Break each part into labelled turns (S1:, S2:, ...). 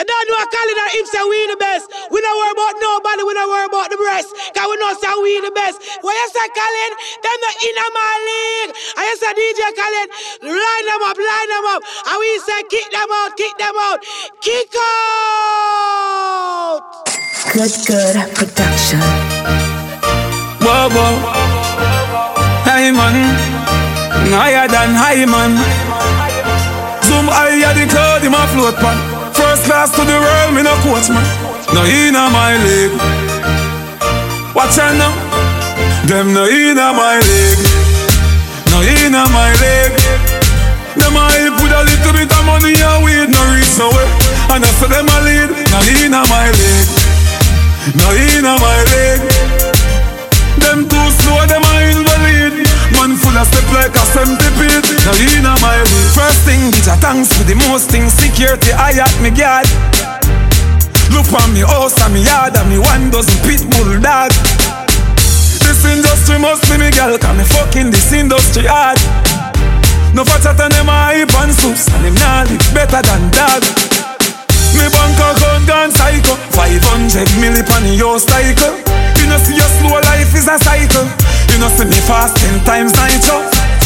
S1: You don't know a calling that him say we the best. We don't worry about nobody, we don't worry about the rest. Cause we know say we the best. When you say calling, them not in my league. And you say DJ calling, line them up. And we say kick them out. Kick out.
S2: Good production.
S3: Whoa. Hey man, higher than high man. Zoom higher the cloud in my float pan. First class to the world, me no coach man. No inna my league. Watch out now. Them no inna my league. No inna my league. Them a hype with a little bit of money and weed. No reach nowhere. And I say them a lead. No inna my league. No inna my league. Them too slow, them a invalid. Man full of step like a centipede. No inna my league. First thing, bitch, a thanks for the most things. Security, I at me guard. Look on me house and me yard and me 1 dozen pit bull dog. This industry must be me girl, cause me fucking this industry hard. No fatter than them a hype and soups, and them nah live better than dog. Me bank account gone psycho, 500 milli pan in your cycle. You know see your slow life is a cycle. You know see me fast 10 times nitro.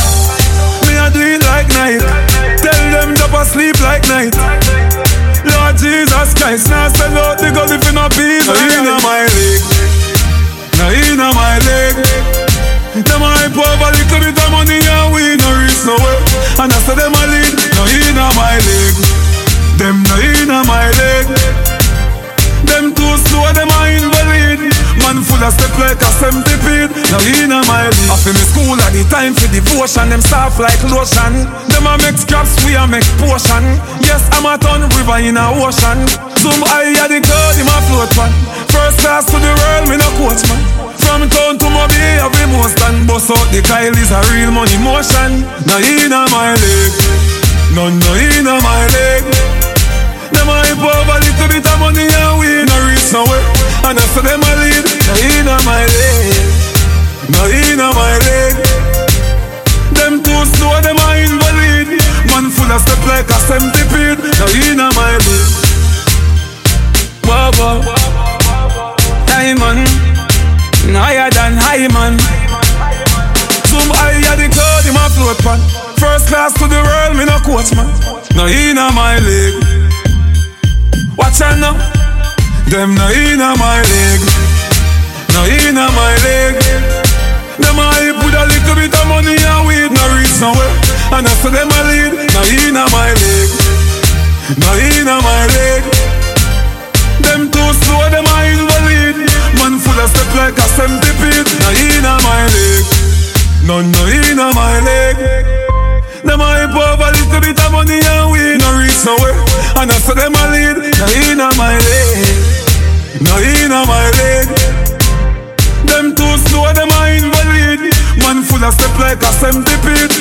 S3: Me a do it like night. Tell them drop asleep like night. Lord Jesus Christ, now sell out the gold if you no peace. No inna my league. No inna my league. Them a hype over little bit of money and we no reach nowhere. And I say them a lead. No inna my league. Them no inna my league. Them too slow, them a invalid. Man full of step like a centipede. No inna my league. After me school at the time for devotion. Them soft like lotion. Them a make scraps, we a make potion. Yes, I'm a ton river in a ocean. Zoom high at the cloud, in my float pan. First class to the world, me no coach man. From town to Mobile, have the most and bust out the Kyle is a real money motion. No inna my leg. No inna my leg. Them a hype over little bit of money and we no reach nowhere. And I say them a lead. No inna my leg. No inna my leg. Them too slow, them a invalid. Man full of step like a centipede. No inna my leg. Whoa. Hey man, higher than high man. Zoom higher the cloud in my float pan. First class to the world, me no coach man. No inna my league. Watch out now. Them no inna my league. No inna my league. Them a hype with a little bit of money and weed. No reach nowhere. And I say them a lead. No inna my league. No inna my league. Them too slow, them a invalid. Man full of step like a centipede. No inna my leg. No inna my leg. Them a hype over little bit of money and we no reach nowhere. And I say them a lead. No inna my leg. No inna my leg. Them too slow, them a invalid. Man full of step like a centipede.